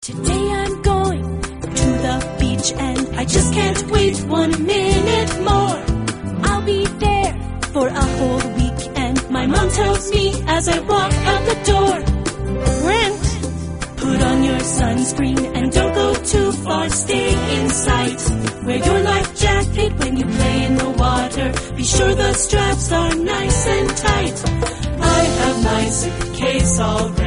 Today I'm going to the beach and I just can't wait 1 minute more. I'll be there for a whole week and my mom tells me as I walk out the door, Brent, put on your sunscreen and don't go too far, stay in sight. Wear your life jacket when you play in the water, be sure the straps are nice and tight. I have my suitcase all ready.